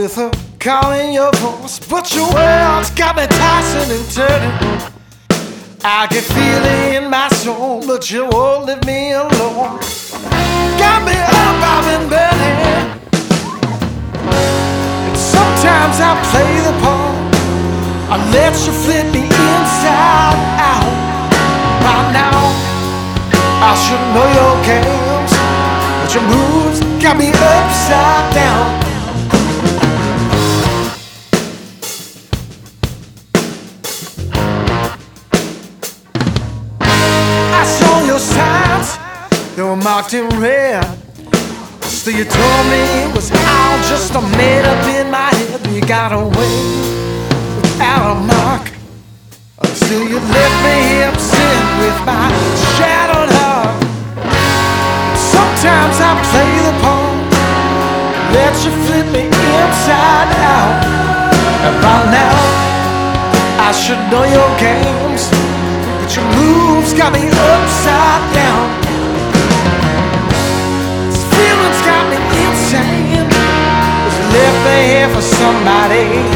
with a call in your voice, but your words got me tossing and turning. I can feel it in my soul, but you won't leave me alone. Got me up, I've been burning. And sometimes I play the part. I let you flip me inside out. By now, I should know your games, but your moves got me upside down. I saw your signs, they were marked in red. Still you told me it was all just a made up in my head. You got away without a mark. Still you left me here sitting with my shattered heart. Sometimes I play the part, let you flip me inside out. And by now, I should know your games, but your moves got me upside down. These feelings got me insane. Just left me here for somebody